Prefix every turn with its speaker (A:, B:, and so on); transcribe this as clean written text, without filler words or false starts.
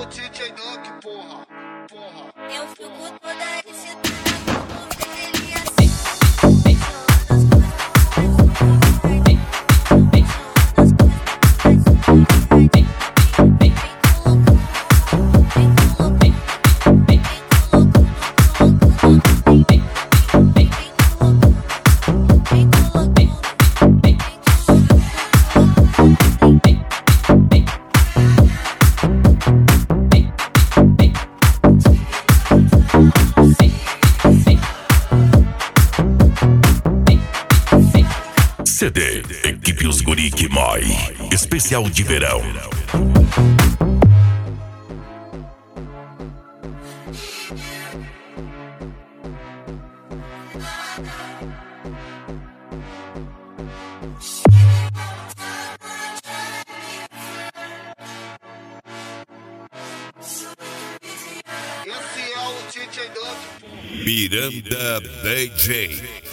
A: DJ Duck, porra.
B: Eu fico toda excitada.
C: CD Equipe Os Guri que Mói, especial de verão.
A: Esse é o DJ Duck, porra.
C: Miranda DJ.